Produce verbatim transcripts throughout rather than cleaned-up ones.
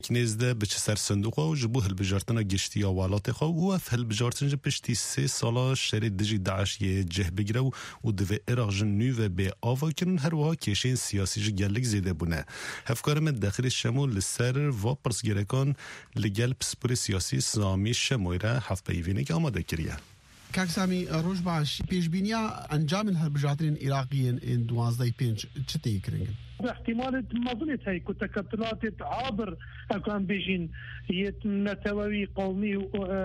کنیزده به چه سر صندوق و جبو هل بجارتنا گشتی آوالات خو و اف هل بجارتن جب پشتی سه سالا شری دجی داعش یه جه بگیره و و دوه عراق جنو و به آوا کنن هر وها کشین سیاسی جه گلک زیده بونه هفکار من داخل شمول لسر و پرسگرکان لگل پسپور سیاسی سامی شمویره هفت بیوینه که آماده کریه. کاک سامی روش باش پیشبینیا انجام الهربجاترین ایراقیین این دوازده پنج چه تیکرنگن؟ احتمال مظلت هي كتكتلات عابر أكان بيجين يتنتوي قومي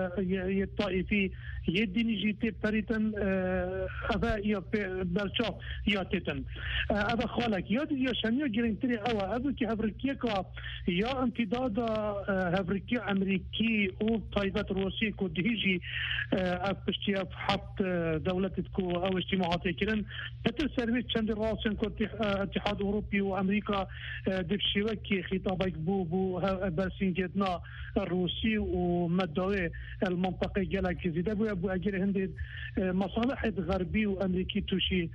يطائفي يديني جيتي بريتن هذا يا برشا يا تتن هذا خالك يا يا شنيا جرينتري أو هذا كي هفريكيا كا يا امتداد هفريكيا أمريكي أو طيبات روسيا كوديجي أبشتيا حط دولتكو أو اجتماعات كرن بتر سيرفيس چند راسن كاتحاد أوروبي وأمريكا دبشيوكي خطابك بو بو برسينجتنا الروسي ومدوي المنطقة جالك زيدا بو أبو أجر هندي مصالح غربي وأمريكي توشي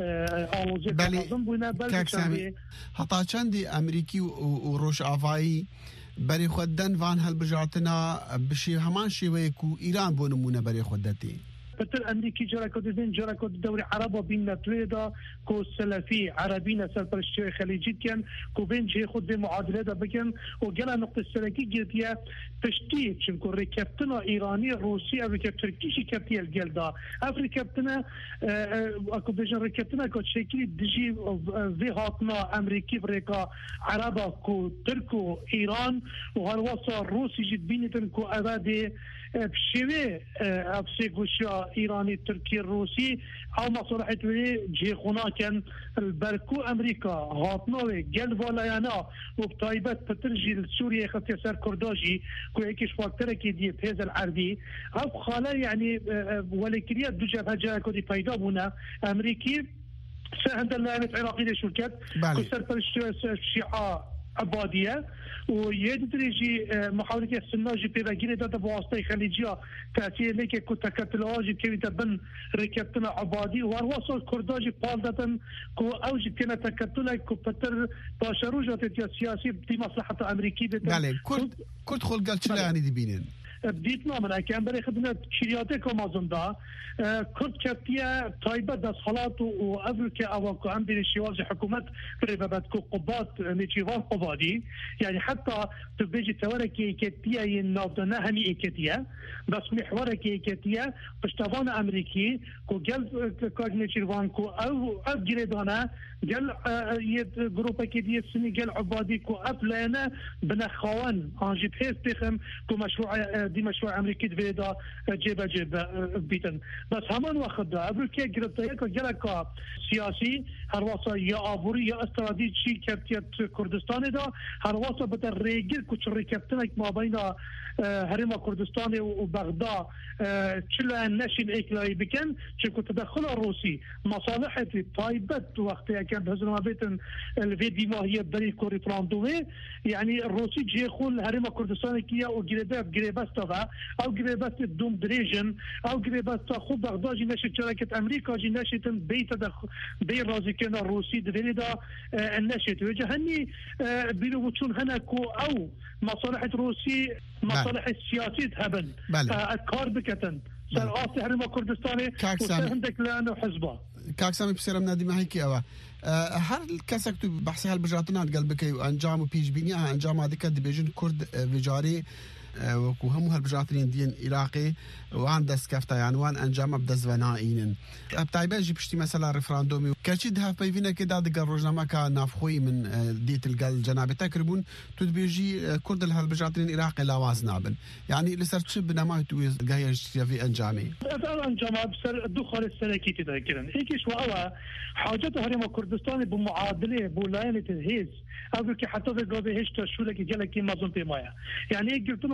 آوزي تنظم بونا بل حتى چندي أمريكي وروش آفاي بري خودن وان هالبجاتنا بشي همان شيويكو إيران بونمونا بري خودتي بتر أمريكي جرا كودين جرا كود دوري عربة بين تويدا كو سلفي عربينا سلطة خليجي كان كو بين جي خود بمعادلة دا بكن وجلا نقطة السلكي جديا تشتيت شنكو ركبتنا إيراني روسي أفريكا تركيشي كابتيا الجلدا أفريكابتنا أكو بيجن ركبتنا كو شكلي دجي في هاتنا أمريكي بريكا عربة كو تركو إيران وهالوصا روسي جد بينتن كو أبادي بشوي أبسيكوشا إيراني تركي الروسي أو مصالحة جي خونا كان البركو أمريكا هاتناوي قلب ولايانا وبطايبات بترجي لسوريا خطي سر كرداجي كو هيكيش فاكترة كي دي بهذا العربي أو خالة يعني ولكريات دو جبهة جاء كودي بايدا بونا أمريكي سهند اللعنة عراقي لشركات كو سر الشيعة عبادية ويدريجي محاولة السناجي بيراجين داتا بواسطة خليجية تأثير لك كو تكتلاجي كي تبن ركبتنا عبادي وارواصل كرداجي بالدتن كو اوجي كنا تكتلا كو بتر باشروجات السياسي دي مصلحة أمريكية بله كرد كرد خلق قال شلا يعني دي بينين بديتنا من أكان بري خدمة شرياتي كمازن دا كرد كتيا طيبة داس حالات وأفريكا أو عندي الشواز حكومات بريبابات كو قبات نيشيفان قبادي يعني حتى تبيجي توركي كتيا ينافدنا هني كتيا بس محوركي كتيا بشتغلان أمريكي كو جل كاج نيشيفان كو أو أجريدانا جل يد جروبا كتيا سني جل عبادي كو أبلانا بنخوان أنجي بحيث بخم كو مشروع دي مشروع أمريكي فيدا جيبا جيبا بيتن بس همان وقت أمريكا جربتها كجلك سياسي هرواسا يا أبوري يا استراتيجي كابتيات كردستان دا هرواسا بدر ريجل كوش ركبتنا ما بين هرم كردستان وبغداد شلا النشين إكلاي بكن شكو تدخل الروسي مصالح طيبت وقتها كان بهذا ما بيتن الفيديو ما هي بري كوري فراندوي يعني الروسي جيخول هرم كردستان كيا وجريبات جريبات او جريبات الدوم دريجن او جريبات خو بغداد جي نشت شركه امريكا جي نشت بيت دخ بين رازي كان الروسي دريدا النشت وجهني بيلو وتشون هناكو او مصالح روسي مصالح السياسيه هبن الكار بكتن سر اسي هرم كردستاني وعندك لانه حزبه كاك سامي بسيرة من نادي محيكي أوا هل كسكتو بحثي هالبجراتنات قلبك أنجام وبيج بينيها أنجام هذيك دي بيجن كرد فيجاري وكو همو هالبجراتين دين إراقي وان دست كفتا يعني وان أنجام بدز ونائين أبتايبا جي بشتي مثلا رفراندومي كاشيد هاف بيفينا كده دقا روجنما كان نافخوي من ديت القل جناب تكربون تدبيجي كرد هالبجراتين إراقي لاواز نابن يعني لسر تشب نماي تويز قايا في أنجامي أنجام بسر دخل السلاكي تذكرن هيكيش وأوا حاجة هرم كردستان بمعادلة بولاينة الهيز أقول كي حتى في قابل هشتا شو لك جالك ما زنتي مايا يعني إيه قلتنا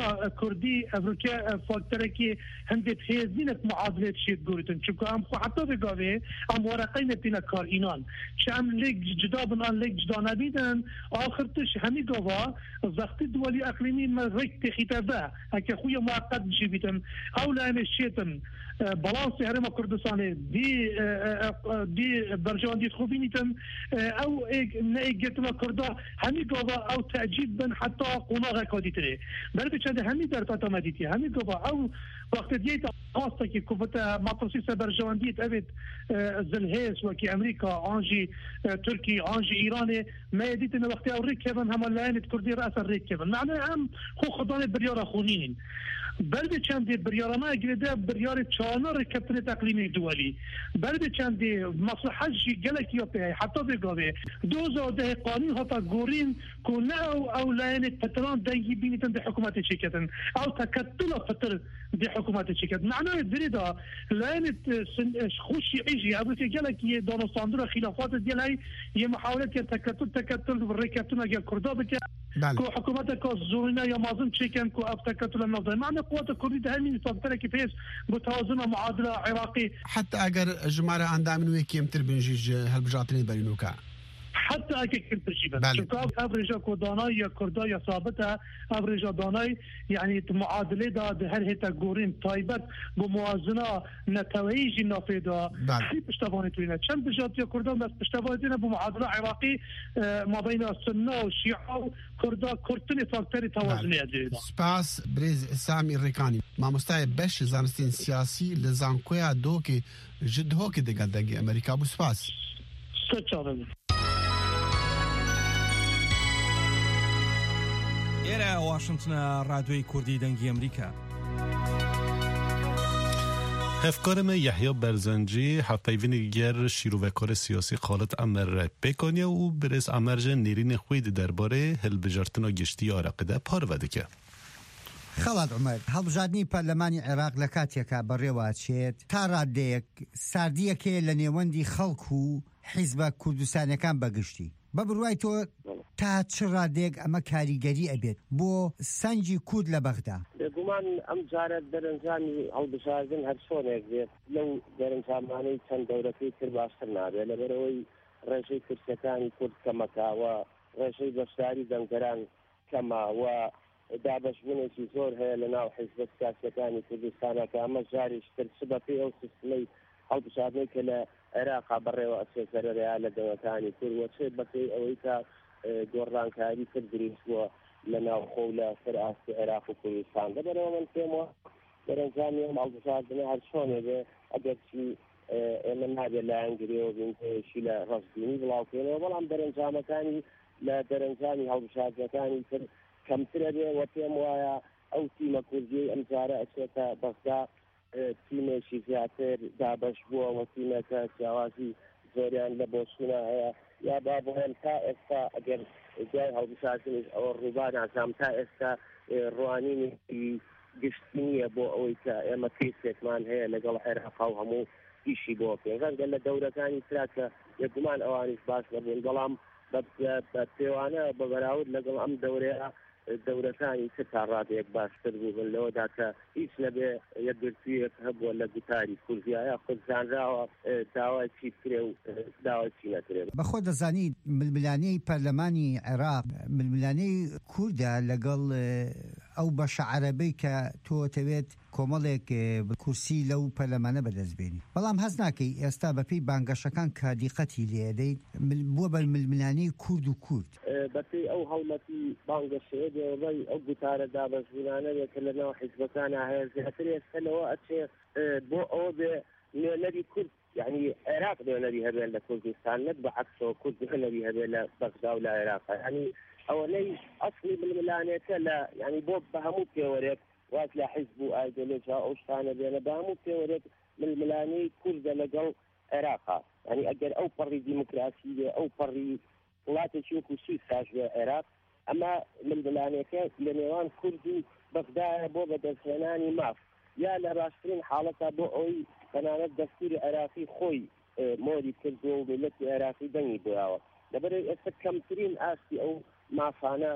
بيرا كردي افريقيا فاكتوركي هندت هيزينت معادله شيء قولتن شو ام حتى بقاوي ام ورقين بينا كار اينان شام ليك جدابن ان ليك جدانا بيدن اخرتش همي قوا زختي دولي اقليمي ما ريك خطابه هكا خويا معقد جيبتن او لا انا شيتن بلانس هرم كردستان دي دي برجان دي خوبينيتن او نيجتنا كردا همي قوا او تعجيب بن حتى قناغ كاديتري بل بچند همي در پتا مديتي همي قوا او وقت ديت خاصه كي كوفتا ماتوسي برجان ديت ابد زلهيس وكي امريكا انجي تركي انجي ايراني ما يديتنا وقت او ركبن هم لان كردي راس الركبن معناها هم خو خدان بريار خونين بلد چندی بریارانه گرده بریار چهارنا رکبتن تقلیمی دولی بلد چندی مصلحه جی گلک یا به حتی بگاوه دوزا ده قانون حتی گورین کنه او او لین پتران دنگی بینیتن ده حکومت چیکتن او تکتل پتر ده حکومت چیکت معنای دریدا لین خوشی عیجی او که گلک یه دانستاندر خلافات دیلای یه محاولت که تکتل تکتل رکبتن اگر کردا بکن کو حکومت که زورنا یا مازن چیکن کو اف تکتل نفضل معنی قوات الكردية هني فكرة كيفاش متوازنة معادلة عراقي حتى أجر جمارة عندها من ويكي يمتر بنجيج هالبجاتين برينوكا حتى اگه كل تجيبها شكاف افريجا كوداناي كرداي ثابتها افريجا داناي يعني معادله دا هر هتا غورين طيبت بموازنه نتويج نافذه في بشتواني توينا كم بجات يا كردان بس بشتوانينا بمعادله عراقي ما بين السنه والشيعه كردا كرتني فاكتور توازنيه دي سپاس بريز سامي الريكاني ما مستعي بش زانستين سياسي لزانكويا دوكي جد هوكي دقدقي امريكا بو سپاس ستشارن ئێرە واشنگتنە ڕادیۆی کوردی دەنگی ئەمریکا. هفکارم یحیی برزنجی حفیوین گر شیروکار سیاسی خالد امر بکنیا و برس امرج نیرین خوید درباره هلبجارتنا گشتی عراقده پارودی که خەڵات عومەر هەڵبژاردننی پەرلەمانی عێراق لە کاتێکە بەڕێوەچێت تا ڕادەیەک ساردیەکێ لە نێوەندی خەڵک و حیزبە کوردستانەکان بەگشتی بە بڕوای تۆ تا چ ڕادێک ئەمە کاریگەری ئەبێت بۆ سەنجی کورد لە بەغدا بێگومان ئەم جارە دەرەنجامی هەڵبژاردن هەر چۆنێک بێت لەو دەرەنجامانەی چەند دەورەکەی تر باشتر نابێت لەبەرەوەی ڕێژەی کورسەکانی کورد کەمەکاوە ڕێژەی بەشداری دەنگەران کەماوە دابەشبوونێکی زۆر هەیە لە ناو حیزبە سیاسیەکانی کوردستانەکە ئەمە جاریشتر چ بەپێی ئەو سیستمەی هەڵبژاردنەی کە لە عێراقا بەڕێوە ئەسێسەرەرەیە لە دەوڵەتانی کورد وەچێ بەپێی ئەوەی تا گۆڕانکاری تر دروستووە لە ناوخۆ و لە سەر ئاستی عێراق و کوردستان لەبەرەوە من پێمەوە دەرەنجامی ئەم هەڵبژاردنە هەر چۆنێ بێ ئەگەرچی ئێمە نابێت لایەنگرێەوە بینشی لە ڕەشببینی بڵاوکەوە بەڵام دەرەنجامەکانی لە دەرەنجامی هەڵبژاردنەکانی تر کەمترە بێ وە پێم وایە ئەو تیمە کوردی ئەم جارە ئەچێتە بەغدا تیمێکی زیاتر دابەش بووە وە تیمەکە جیاوازی زۆریان لە بۆچوونە هەیە یا با بۆیان تا ئێستا ئەگەر جای هەڵبژاردنش ئەوە ڕووبان نازام تا ئێستا ڕوانینی گشتی نییە بۆ ئەوەی کە ئێمە کەیسێکمان هەیە لەگەڵ عێراق و هەموو ئیشی بۆ پێغەنگە لە دەورەکانی ترا کە یەکگومان ئەوانیش باش نەبوون بەڵام بە پێوانە بە بەراورد لەگەڵ ئەم دەورەیە دەورەکانی تر تا ڕادێک باشتر بووبن لەوەدا کە هیچ نەبێ یەکگرتوویەک هەبووە لە گوتاری کوردیایە خودزانراوە داوای چی کرێ و داوای چی نەکرێ بەخۆ دەزانی ململانەی پەرلەمانی عێراق ململانەی کووردە لەگەڵ ئەو بەشە عەرەبەی کە تۆ دەوێت کۆمەڵێک کورسی لەو پەرلەمانە بەدەستبێنی بەڵام هەز ناکەی ئێستا بەپێی بانگەشەکان کە دیقەتی لێ دەیت بووە بە ململانەی کورد و کورد بەپێی ئەو هەوڵەتی بانگەشەیە دێوەڵی ئەو گوتارە دابەشبوونانە کە لەناو حیزبەکانە هەیە زیاتر ئێستا لەوە ئەچێ بۆ ئەوە بێ نوێنەری کورد یعنی عێراق نوێنەری هەبێت لە کوردستان نەک بەعەکسەوە کورد نوێنەری هەبێت لە بەغدا و لە عێراق ینی ئەوەنەی ئەسڵی ململانێتە لە ینی بۆ بە هەموو پێوەرێک واز لە حیزب و ئایدۆلۆژیا ئەو شتانە بێنە بە هەموو پێوەرێک ململانەی کوردە لەگەڵ عێراقا ینی ئەگەر ئەو پەڕی دیموکراسی بێ ئەو پەڕی وڵاتێکی وەکو سویساش بێ عێراق ئەمە ململانەکە لە نێوان کورد و بەغدایە بۆ بەدەستهێنانی ماف یا لە ڕاستترین حاڵەتە بۆ ئەوەی تەنانەت دەستوری عێراقی خۆی مۆری کردووە و ملەتی عێراقی دەنگی بۆیاوە لەبەرەوەی ئێستا کەمترین ئاستی ئەو مافانە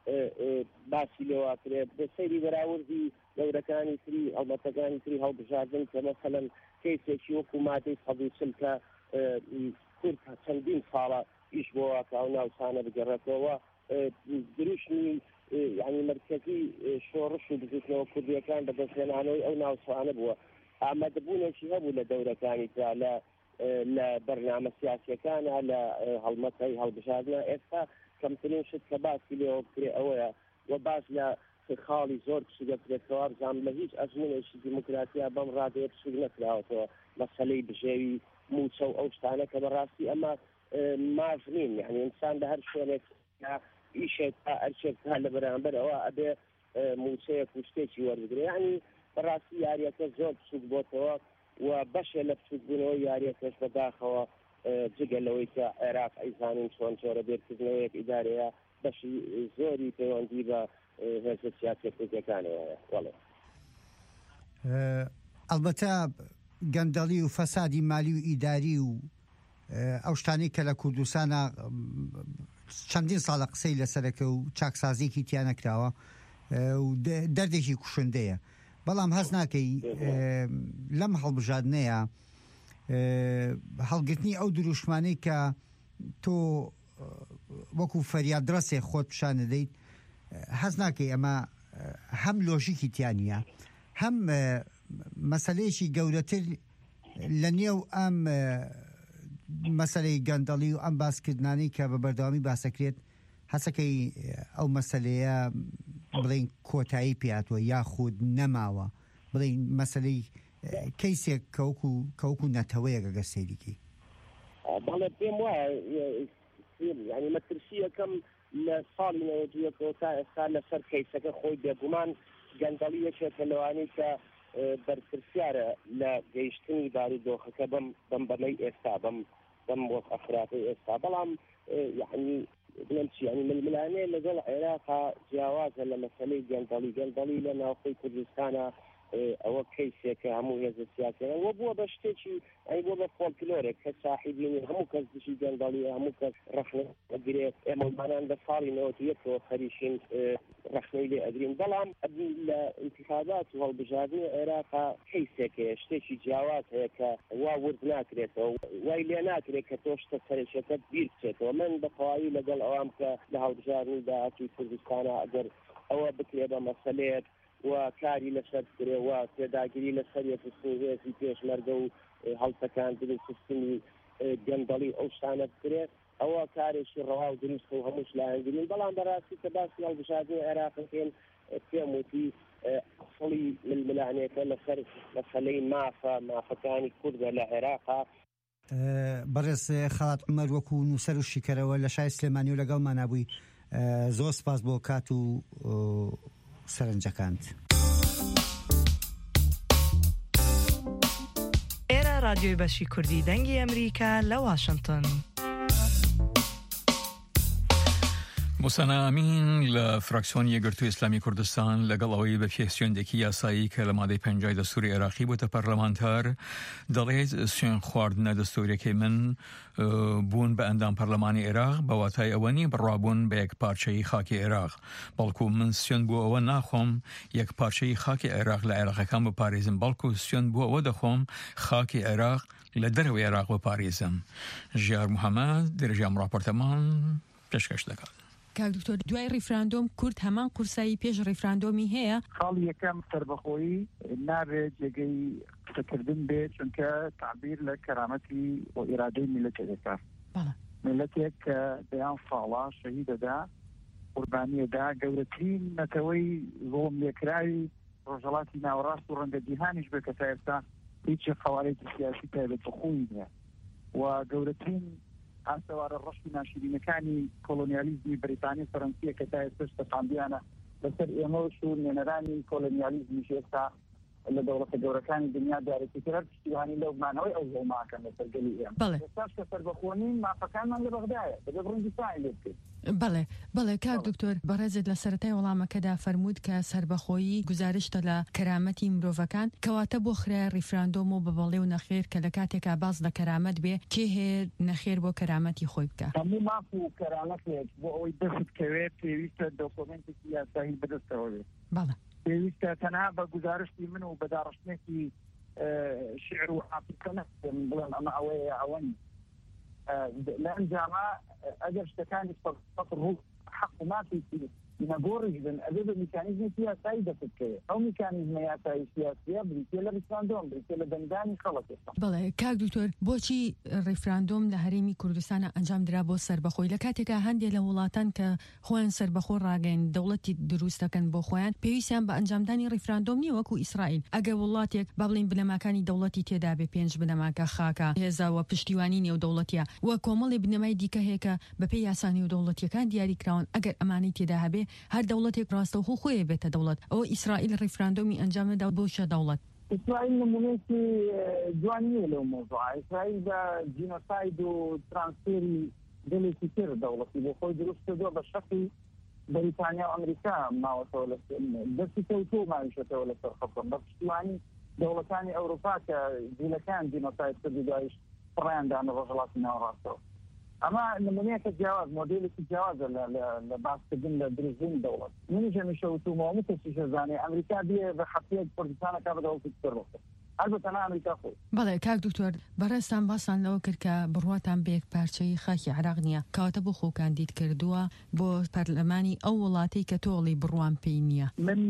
باسی لێواکرێت بە سەیری بەراوردی دەورەکانی تری هەڵبەتەکانی تری هەڵبژاردن کە مەسەلەن کەیسێکی وەکو مادەی سەد و چل کە کورد چەندین ساڵە ئیش بۆ واکە ئەو ناوچانە بگەڕێتەوە دروشمی یعنی مرکزی شۆڕش و بزوتنەوە کوردیەکان بەدەستهێنانەوەی ئەو ناوچانە بووە ئامادەبوونێکی هەبوو لە دەورەکانی ترا لە لە بەرنامە سیاسیەکانە لە هەڵمەتەی هەڵبژاردنە ئێستا کەمترین شت کە باسی لێەوە بکرێ ئەوەیە و باس لە خاڵی زۆر پشت دەکرێتەوە بزانم لە هیچ ئەزمونێکی دیموکراتیا بەم ڕادەیە پشت نەکراوەتەوە مەسەلەی بژێوی موچە و ئەو شتانە کە بەڕاستی ئەمە ماژ نین یعنی ئینسان لە هەر شوێنێک ئیشێک تا ئەرچێک تا لە بەرامبەر ئەوە ئەبێ موچەیەک و شتێکی وەربگرێ یعنی بەڕاستی یاریەکە زۆر بچووک بۆتەوە و بەشێ لە بچووکبوونەوەی یاریەکەش بەداخەوە جگە لەوەی کە عێراق ئەیزانین چۆن جۆرە بێرکردنەوەیەک ئیدارەیە بەشی زۆری پەیوەندی بە هێزە سیاسی کوردیەکانەوە وەڵێ ئەلبەتە گەندەڵی و فەسادی مالی و ئیداری و ئەو شتانەی کە لە کوردستانە چەندین ساڵە قسەی لەسەرەکە و چاکسازیێکی تیا نەکراوە و دەردێکی کوشندەیە بەڵام هەز ناکەی لەم هەڵبژاردنەیە هەڵگرتنی ئەو دروشمانەی کە تۆ وەکو فەریادڕەسێ خۆت پیشان دەدەیت هەز ناکەی ئەمە هەم لۆژیکی تیانە هەم مەسەلەیەکی گەورەتر لە نێو ئەم مەسەلەی گەندەڵی و ئەم باسکردنانەی کە بە بەردەوامی باسەکرێت هەسەکەی ئەو مەسەلەیە بڵین کۆتایی پێاتوە یاخود نەماوە بڵین مەسەلەی کەیسێک کەوکو نەتەوەیە گەگە سەیریکی بەڵێ پێم وایە ینی مەترسی یەکەم لە ساڵی نەوەجوویەکەوە تا ئێستا لەسەر کەیسەکە خۆی بێگومان گەندەڵی یەکێکە لەوانەی کە بەرپرسیارە لە گەیشتنی بارودۆخەکە بەم بەم بەمەی ئێستا بەم بەم وەک ئەفراقی ئێستا بەڵام یعنی بڵێم چی ینی ململانەیە لەگەڵ عێراقا جیاوازە لە مەسەلەی گەندەڵی گەندەڵی لە ناوخۆی کوردستانە ئەوە کەیسێکە هەموو هێزە سیاسیەکە وە بووە بە شتێکی ئەی بۆ بە فۆلکلۆرێک کە ساحیبینی هەموو کەس دشی گەندەڵی هەموو کەس ڕەخنە ئەگرێت ئێمەمانان بە ساڵی نەوەتیەکەوە خەریشین ڕەخنەی لێ ئەگرین بەڵام لە انتخابات و هەڵبژاردنی عێراقا کەیسێکەیە شتێکی جیاواز هەیە کە وا ورد ناکرێتەوە وای لێ ناکرێت کە تۆ شتە سەرچێتت بیر بچێتەوە من بە تەواوی لەگەڵ ئەوام کە لە هەڵبژاردنی داهاتووی کوردستانە ئەگەر ئەوە بکرێ بە مەسەلەیەک و کاری لەسەر بکرێ و تێداگیری لەسەر یەکسوێزی پێشمەرگە و هەڵسەکاندن و سیستمی گەندەڵی ئەو شتانە بکرێت ئەوە کارێکی ڕەوا و دروست و هەمووش لایەنگرین بەڵام بەڕاستی کە باسی هەڵبژاردنی عێراقەکەین پێم وتی ئەسڵی ململانەکە لەسەر مەسەلەی مافە مافەکانی کوردە لە عێراقا بەڕێز خەڵات عومەر وەکو نووسەر و شیکەرەوە لە شای سلێمانی و لەگەڵمان نابووی زۆر سپاس بۆ کات و سەرنجەکانت. ئێرە رادیۆی بەشی کوردی دەنگی ئەمریکا لە واشنگتن. موسەنا ئەمین لە فراکسیۆنی یەکگرتووی ئیسلامی کوردستان لەگەڵ ئەوەی بە پێشێندێکی یاسایی کە لە مادەی پەنجای دەستوری عێراقی بووتە پەرلەمانتار دەڵێت سوێن خواردنە دەستوریەکەی من بوون بە ئەندام پەرلەمانی عێراق بە واتای ئەوە نی بڕابوون بە یەک پارچەی خاکی عێراق بەڵکو من سوێن بۆ ئەوە ناخۆم یەک پارچەی خاکی عێراق لە عێراقەکان بپارێزم بەڵکو سوێن بۆ ئەوە دەخۆم خاکی عێراق لە دەرەوەی عێراق بپارێزم. ژیار موحەممەد دەرەجام ڕاپۆرتەمان پێشکەش دەکات. کاک دکتۆر دوای ڕیفراندۆم کورد هەمان قورسایی پێش ڕیفراندۆمی هەیە خاڵی یەکەم سەربەخۆیی نابێت جێگەی قسەکردن بێت چونکە تعبیر لە کەرامەتی و ئیرادەی میلەتێک دەکات میلەتێک کە دەیان ساڵە شەهیدەدا قوربانیەدا گەورەترین نەتەوەی زۆڵم لێکراوی ڕۆژهەڵاتی ناوەڕاست و ڕەنگە جیهانیش بێت کە تا ئێستا هیچی خەوارێکی سیاسی تایبەت بەخۆی نییە و گەورەترین ئاسەوارە ڕەشی ناشرینەکانی کۆلۆنیالیزمی بریتانی فەرەنسیە کە تا ئێستاش تەقاندیانە لەسەر ئێمەش و نێنەرانی کۆلۆنیالیزمی ئێستا لە دەوڵەتە گەورەکانی دنیا دارێکیترە پشتیوانی لەومانەوەی ئەو زۆڵماکەن لەسەر گەلی ئێمە ئێستاش کە سەربەخۆنین مافەکانمان لە بەغدایە دەبێت ڕەنگی ساعی لێ بکەیت بەڵێ بەڵێ کاک دکتۆر بەڕێزت لە سەرەتای وەڵامەکەدا فەرموود کە سربەخۆیی گزارشتە لە کەرامەتی مرۆڤەکان کەواتە بۆ خرای ڕیفراندۆم و بەبەڵێ و نەخێر کە لە کاتێکا باز لە کەرامەت بێ کێ هەیە نەخێر بۆ کەرامەتی خۆی بکە هەموو ماف و کەرامەتێک بۆ ئەوەی دەستکەوێت پێویستە دۆکۆمنتێکی یاسایی بەدەستەوە بێت بەڵێ پێویستە تەنها بە گزارشتی من و بەداڕشتێکی شعر و عاطفە نەکەم بڵێم ئەمە ئەوەیە ئەوەن لە ئەنجامە ئەگەر شتەکانی فەقر ڕوو حەق و مافی نەگۆڕیش بن ئەبێ بە میکانیزمی یاسایی دەست بکەوێت ئەو میکانیزمە یاسایی سیاسیە بریتێ لە ریفراندۆم بریتێ لە دەنگدانی خەڵک. بەڵێ کاک دکتۆر بۆچی ریفراندۆم لە هەرێمی کوردستانە ئەنجام درا بۆ سربەخۆی لە کاتێکا هەندێک لە وڵاتان کە خۆیان سربەخۆ ڕاگەین دەوڵەتی دروست دەکەن بۆ خۆیان پێویستیان بە ئەنجامدانی ریفراندۆم نیە وەکو ئیسرائیل ئەگەر وڵاتێک با بڵین بنەماکانی دەوڵەتی تێدا بێ پێنج بنەماکە خاکە هێزاوە پشتیوانی نێو دەوڵەتیە وە کۆمەڵی بنەمای دیکە هەیە کە بەپێی یاسانی و دەوڵەتیەکان دیاریکراون ئەگەر ئەمانەی تێدا هەبێ هەر دەوڵەتێک ڕاستەوخۆ خۆیە بێتە دەوڵەت ئەوە ئیسرائیل ریفراندۆمی ئەنجامەدا بۆ شە دەوڵەت. ئیسرائیل نمونەیەکی جوانیە لەو مۆزوعە. ئیسرائیل بە جینۆساید و ترانسفێری دڵێکی تر دەوڵەتی بۆ خۆی دروست کردووە بە شەقی بەریتانیا و ئەمریکا ماوەتەوە لە دەستی کەوتۆ ماویشەتەوە لەسەر خەڵکم بە پشتیوانی دەوڵەتانی ئەوروپا کە جیلەکان جینۆساید کردی دوایش پڕیاندانە ڕۆژهەڵاتی ناوەڕاستەوە. ئەمە نمونەیەکە جیاواز مۆدێلێکی جیاوازە لە باسکردن لە دروستبوونی دەوڵەت. منیش هەمیشە وتوومەوە هەموو کەسیش دەزانێ ئەمریکا بێ بە حەفیەک کوردستانەکە بە دەوڵەتی تر ڕۆکە. البته نه ئەمریکا خۆی. بەڵێ کاک دکتۆر بەڕێستان باسان لەوە کرد کە بڕواتان بە یەک پارچەی خاکی عێراق نییە کەواتە بۆ خۆکان دیت کردووە بۆ پەرلەمانی ئەو وڵاتەی کە تۆڵی بڕوان پێی نییە. من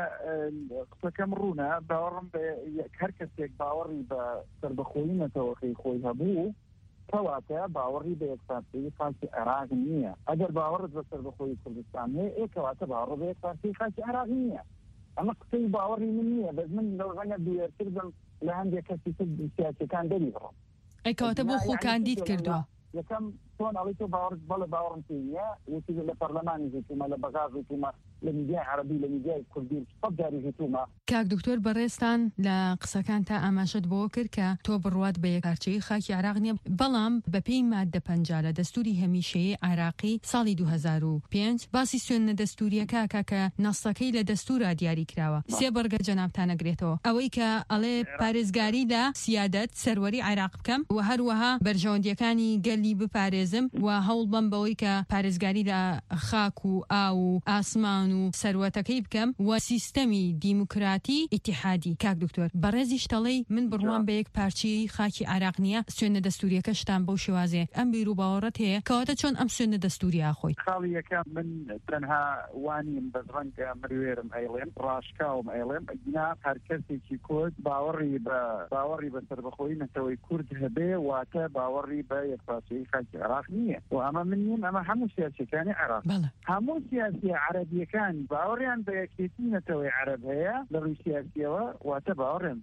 قسەکەم ڕوونە باوەڕم بە هەر کەسێک باوەڕی بە سەربەخۆیی نەتەوەخی خۆی هەبوو کەواتە باوەڕی بە یەک پارچەی خاکی عێراق نییە. ئەگەر باوەڕت بە سەربەخۆیی کوردستان هەیە کەواتە باوەڕ بە یەک پارچەی خاکی عێراق نییە. ئەمە قسەی باوەڕی من نییە بەس من لەو ڕەنگە دوێرتر بم لە هەندێک کەسی تر سیاسەکان دەری بڕۆم. ئەی کەواتە بۆ خۆکان دیت کردووە. یەکەم تۆن ئەڵی تۆ باوەڕ بەڵێ باوەڕم پێی نییە یەکی لە پەرلەمانی زیتومە لە بەغاز زیتومە لە میدیای عەرەبی لە میدیای کوردی سەد جاری زیتومە. کاک دکتۆر بەڕێستان لە قسەکان تا ئاماژەت بۆ کرد کە تۆ بڕوات بە یەک پارچەی خاکی عێراق نییە بەڵام بەپێی ماددە پەنجا لە دەستوری هەمیشەیی عێراقی ساڵی دوو هەزار و پێنج باسی سوێنە دەستوریەکە کاکە نەسەکەی لە دەستورە دیاری کراوە. سێ بەرگە جەنابتانەگرێتەوە ئەوەی کە ئەڵێ پارێزگاری لە سیادەت سەروەری عێراق بکەم و هەروەها بەرژەوەندیەکانی گەلی بپارێزم و هەوڵ بەم بەوەی کە پارێزگاری لە خاک و ئاو و ئاسمان و سەروەتەکەی بکەم و سیستەمی دیموکراتی ئیتیحادی. کاک دکتۆر بەڕێزی شتەڵەی من بڕوان بە یەک پارچەی خاکی عێراق نییە سوێنە دەستوریەکە شتان بەو شێوازێ ئەم بیر و باوەڕەت هەیە کەواتە چۆن ئەم سوێنە دەستوریە خۆی. خاڵی یەکەم من تەنها وانیم بە ڕەنگە مروێرم ئەیڵێم ڕاشکاوم ئەیڵێم ئەگینا هەر کەسێکی کورد باوەڕی بە باوەڕی بە سەربەخۆیی نەتەوەی کورد هەبێ واتە باوەڕی بە یەک پارچەی خاکی عێراق نییە و ئەمە من نیم ئەمە هەموو سیاسەکانی عێراق هەموو سیاسی عەرەبیەکان باوەڕیان بە یەکێتی نەتەوەی عەرەب هەیە لە ڕووی سیاسیەوە واتە باوەڕیان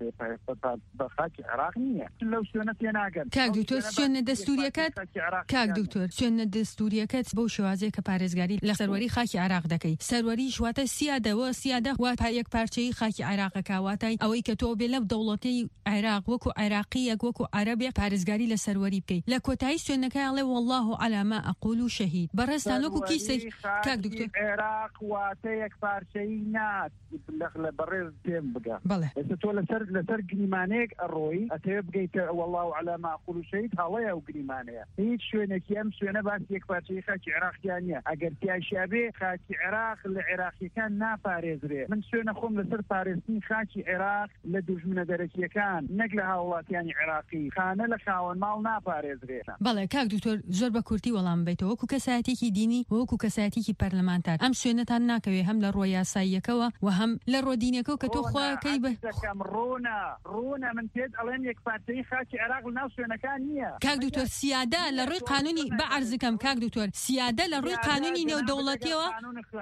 بە خاکی عێراق نییە لەو شوێنە پێ ناگەن. کاک دکتۆر سوێنە دەستوریەکەت کاک دکتۆر سوێنە دەستوریەکەت بەو شێوازەیە کە پارێزگاری لە سەروەری خاکی عێراق دەکەی سەروەری واتە سیادەوە سیادە واتە یەک پارچەی خاکی عێراقەکە واتای ئەوەی کە تۆ بێ لەو دەوڵەتەی عێراق وەکو عێراقی یەک وەکو عەرەبێک پارێزگاری لە سەروەری بکەی لە کۆتایی سوێنەکە ئەڵێ والله عەلا ما ئەقول شەهید. بەڕێستان وەکو کیسەی کاک دکتۆر عێراق واتە یەک پارچەی نات لە بەڕێز پێم بگە بەڵێ تۆ لەسەر لەسەر گریمانەیەک ئەڕۆی ئەتەوێ بگەیتە والله عەلا ما ئەقول شەهید هەڵەیە ئەو گریمانەیە هیچ شوێنێکی ئەم شوێنە باسی یەک پارچەی خاکی عێراقیان نییە. ئەگەر تیاشیا بێ خاکی عێراق لە عێراقیەکان ناپارێزرێ. من شوێنە خۆم لەسەر پارێزنی خاکی عێراق لە دوژمنە دەرەکیەکان نەک لە هاوڵاتیانی عێراقی خانە لە خاوەن ماڵ ناپارێزرێ. بەڵێ کاک دکتۆر زۆر بە کورتی وەڵام بێتەوە وەکو کەسایەتێکی دینی وەکو کەسایەتێکی پەرلەمانتار ئەم سوێنەتان ناکەوێ هەم لە ڕۆی یاساییەکەوە و هەم لە ڕۆدینەکەەوە کە تۆ خۆکەی بە ڕۆنا ڕۆنا من پێت ئەڵێن یەک پارچەی خاکی عێراق لە ناو سوێنەکان نییە. کاک دکتۆر سیادە لە ڕووی قانونی بە عەرزەکەم کاک دکتۆر سیادە لە ڕووی قانونی نێودەوڵەتیەوە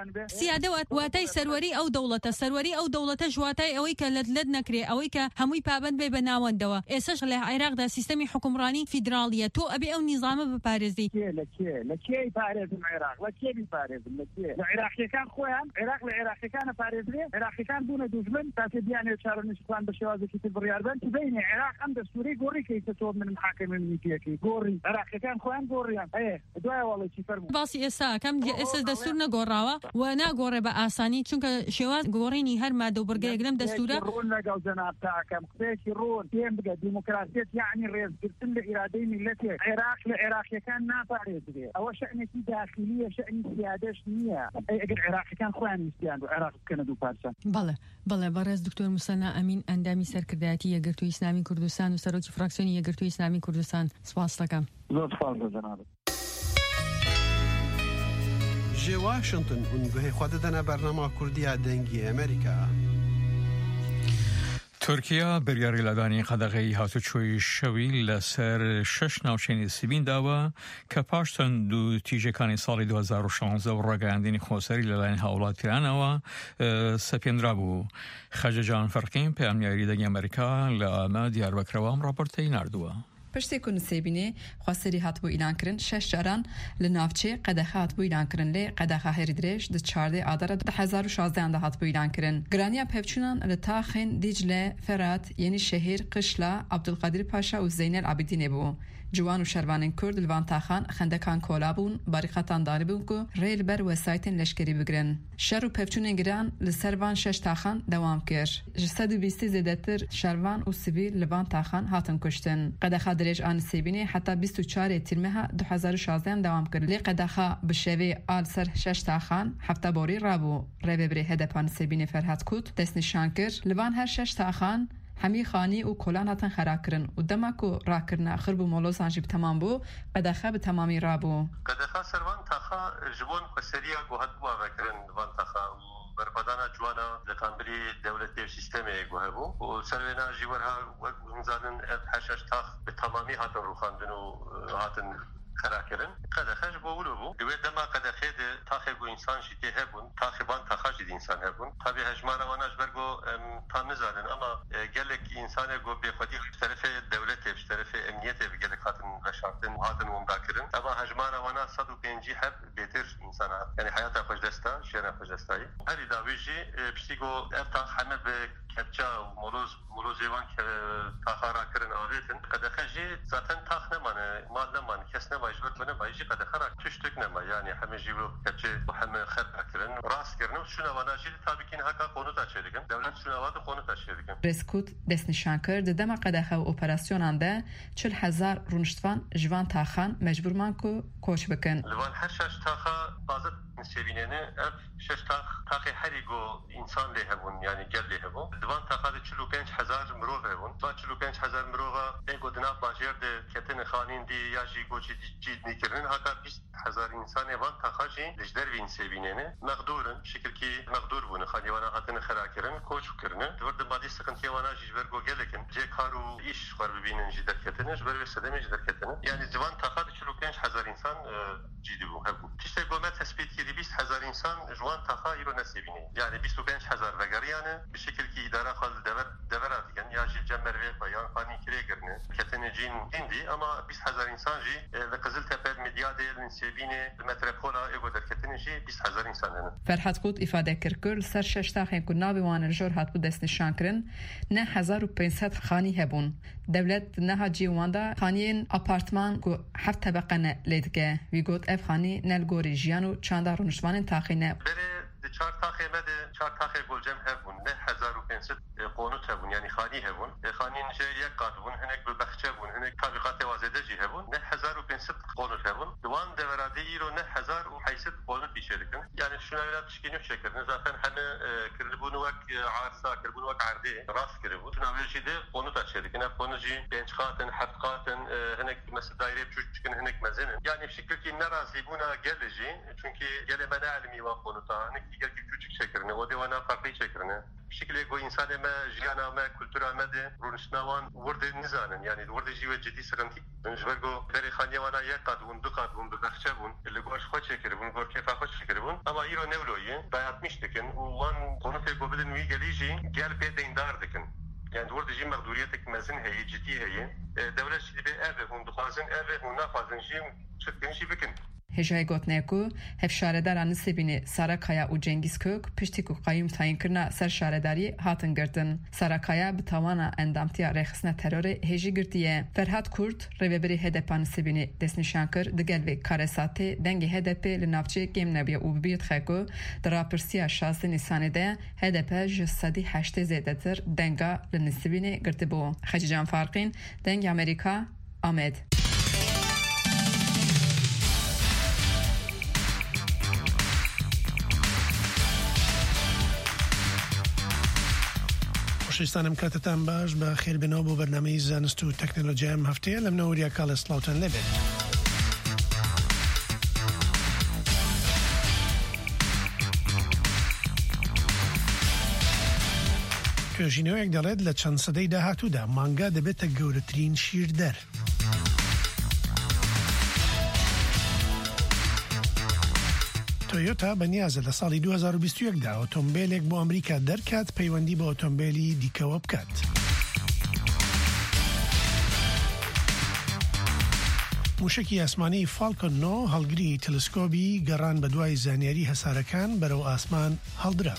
سیادە واتای سەروەری ئەو دەوڵەتە سەروەری ئەو دەوڵەتە ژواتای ئەوەی کە لەت نەکرێ ئەوەی کە هەمووی پابند بێ بە ناوەندەوە. ئێسش لە عێراقدا سیستەمی حکومڕانی فیدراڵیە تۆ ئەبێ ئەو نیزامە بپارێزی لە کێ لە کێی پارێزم عێراق لە کێ بیپارێزم لە کێ لە عێراقیەکان خۆ خۆیان عێراق لە عێراقیەکانە پارێزرێ عێراقیەکان بوونە دوژمن تاکە بیانێ چارەنووسان بە شێوازێکی بڕیاردن بینێ عێراق ئەم دەستوری گۆڕی کەیتە تۆ من محاکمە میتیەکەی گۆڕی عێراقیەکان خۆیان گۆڕیان ئەیە دوای وەڵێکی فەرموو باسی ئێستا کەم ئێستا دەستور نەگۆڕاوە و ناگۆڕێ بە ئاسانی چونکە شێواز گۆڕینی هەر مادە و بڕگەیەک لەم دەستورە ڕوون لەگەڵ جەناب تاکەم قسەیەکی ڕوون پێم بگە دیموکراسیەت یعنی ڕێزگرتن لە ئیرادەی میلەتێک عێراق لە عێراقیەکان ناپارێزرێ ئەوە شەئنێکی داخلیە شەئنی سیادەش نییە ئەگەر عێراقیەکان خۆیان ویستیان و عێراق بکەنە دوو پارچە بەڵێ بەڵێ بەڕێز دکتۆر موسەنا ئەمین ئەندامی سەرکردایەتی یەکگرتووی ئیسلامی کوردستان و سەرۆکی فراکسیۆنی یەکگرتووی ئیسلامی کوردستان سپاس دەکەم. زۆر سپاس جەناب. جێ واشنگتن اون گوهی خوا دەدەنە بەرنامە کوردیە دەنگی ئەمریکا. تورکیا بریاری لەدانی قەدەغەی هاتوچۆی شەوی لەسەر شەش ناوچەی سیبین داوە کە پاش چەند و تیژەکانی ساڵی دو هەزار و شانزدە و ڕاگەیاندنی خۆسەری لەلایەن هاوڵاتیانەوە سەپێنرا بوو. خەجەجان فەرقین پەیامنیاری دەنگی ئەمریکا لە ئەمە دیاربەکرەوە ئەم ڕاپۆرتەی نردووە. پشتی کو نسێبینێ خواستەری هاتبوو ئیلانکردن شەش جاران لە ناوچێ قەدەخە هاتبوو ئیلانکردن لێ قەدەخە هێری درێژ دە چاردێ ئادەرە دە هەزار و شازدەیاندا هاتبوو ئیلانکردن. گرانیا پێبچوونان لە تاخێن دیجلێ فەرات یەنی شەهیر قشلا عەبدولقادیر پاشا و زەینەل عابیدینێ بوو. جوان و شەروانین کورد لەوان تاخان خەندەکان کۆلا بوون باریقەتان داری بوون و ڕێل بەر وەسایتên leşkerî بگرن. شەر و پێبچوونên giran li ser van şeş taxan dewam kir. Ji sed û bîstî zêdetir şervan û sivîl li van taxan hatin kuştin. Qedexa dirêj a Nisêbînê heta bîst û çarê tîrmeha du hezar û şazdeyan dewam kir. Lê qedexa bi şevê a li ser şeş taxan hefta borî rabû. Rêvebirê H D P a Nisêbînê Ferhat Kut destnîşan kir. Li van her şeş taxan هەمی خانی و کۆلان هاتن خەراکردن و دەما و ڕاکردنە خرب و مۆلۆزان جی بتەمام بوو قەدەخە بتەمامی ڕابوو. قەدەخە سەروان تاخا ji bon xweseriya guhat bû vekirin van taxa û berxwedana ciwana li Kambirê dewletê sistemê guhebû û serwêna jî werha wek zanin ev her şeş tax bi temamî hatin rûxandin û hatin خراکردن قدخش بولو بو دوی دما قدخه ده تاخه گو انسان شیته هبون تاخه بان تاخش دی انسان هبون طبی هجمار واناش برگو تا نزانن اما گلک انسان گو به خودی طرف دولت به طرف امنیت به گلک هاتن رشارتن هاتن ممکن اما هجمار وانا صد و پنج حب بهتر انسان یعنی حیات خوش دستا شهر خوش دستایی هر داویجی پشتیگو افتا همه به کپچا و مولوز مولوز ایوان که تاخارا کرن آویتن قدخه جی zaten تاخ نمانه مال نمانه کس نمانه جبت بنا بايجي قد خرج تشتك نما يعني حم يجيبوا كبشي وحم خرب أكرن راس كرنو شنو وانا جيل تابكين هكا قانون تشريكن دولة شنو هذا قانون تشريكن رسكوت دست نشان کرد دما قدخه اپراسیونان ده چهل هزار رونشتوان جوان تاخان مجبور مانکو کوش بکن لوان هشش تاخا بازت نسيبينه اف شش تاخ تاخي حريقو انسان له هبون يعني قال له هبون دوان تاخا چهل و پنج هزار مرو هبون با چهل و پنج هزار مرو اگو دنا باجر ده کتن خانین دی یا جی گوچی جید نکردن هاتا بیست هزار انسان وان تاخاجی لجدر وین سیبینه مقدورن شکل کی مقدور بونه خانی وانا هاتن خراکرن کوچ کرنه ورد مادی سکنتی وانا جبر گو گلکن جه کارو ایش خور ببینن جدر کتنه جبر وسدم جدر کتنه یعنی دوان تاخا چهل و پنج هزار انسان جدی بو هبو تشته گومت تثبیت کردی بیست هزار انسان جوان تاخا ایرو نسیبینه یعنی بیست و پنج هزار وگریانه به شکل کی اداره خال دور دورات یعنی یا جمر و یا خانی کری کرنه کتنه جین هندی اما بیست هزار انسان جی لقزل تپل مدیاده لنسیبینه المتروپولا ایگو درکتنه جی بیست هزار انسان هنه. فرحت قوت ifade کرد سر شش تاخین کو ناوی وان جور هات بو دست نشان کرن نه هزار و پانصد خانی هبون دولت نه هاجی واندا خانین آپارتمان کو هفت طبقه نه لیدگه وی گوت اف خانی نل گوری جیانو چند رونشوان تاخینه چهار تاخه مده چهار تاخه گلجم هبون نه هزار و پانصد قانون هبون یعنی خانی هبون خانی نجی یک قادبون هنگ به بخچه بون هنگ طبقات وازده جی هبون نه هزار و پانصد قانون هبون دوان دوراده ایرو نه هزار و هشتصد قانون پیشیدن یعنی شون اولاد تشکینو شکرن زاتن همه کربون وک عارسا کربون وک عرده راس کربون شون اولاد جیده قانون تشکیدن قانون جی پنج قاتن هفت قاتن هنگ مثل دایره بچوچکن هنگ مزنن یعنی شکل کی ناراضی بونا گلجی چونکی گله منع علمی و قانون تا دیگر کی küçük şekerine, o devana farklı şekerine. Bir şekilde bu insan eme, jiyana eme, kültüra eme de rûnişnavan vurdu nizanen. Yani vurdu jive ciddi sıkıntı. Jvergo beri xanyavana yek kadvun, du kadvun, du bakçe bun. Li gor xo şekeri bun, gor kefa xo şekeri bun. Ama iro nevloyi dayatmış dikin. Ulan konu te gobidin vi geliji gel pe deyndar dikin. Yani vurdu jim mağduriyetek mezin heyi, ciddi heyi. Devlet şimdi bir ev hun, dukhazın ev hun, nafazın jim çıtkın jim bikin. هجای گوتنکو هف شارداران سبینه ساراکایا و جنگیز کوک پشتی کو قایم تاین کرنا سر شارداری هاتن گردن. ساراکایا بتوانا اندامتیا رخصنا ترور هجی گرتیه. فرهاد کورد ریوبری هدپان سبینه دست نشان کر دگل و کارساته دنگ هدپ لنافچه گیم نبیا و بیت خاکو در راپرسیا شازده نیسانه ده هدپ جسدی هشت زیده تر دنگا لنسبینه گرته بو. خجی جان فارقین دنگ امریکا آمد. خۆشەویستانم کاتتان باش بە خێربێنەوە بۆ بەرنامەی زانست و تەکنۆلۆژیای ئەم هەفتەیە لەم نەوەریە کاڵە سڵاوتان لەبێت. توێژینەوەیەک دەڵێت لە چەند سەدەی داهاتوودا مانگا دەبێتە گەورەترین شیردەر. تۆیۆتا بەنیازە لە ساڵی دوو هەزار و بیست و یەک دا ئۆتۆمبیلێک بۆ ئەمریکا دەرکات پەیوەندی بە ئۆتۆمبیلی دیکەوە بکات. موشکی ئاسمانی فالکۆن نۆ هەڵگری تەلەسکۆبی گەڕان بە دوای زانیاری هەسارەکان بەرەو ئاسمان هەڵدرا.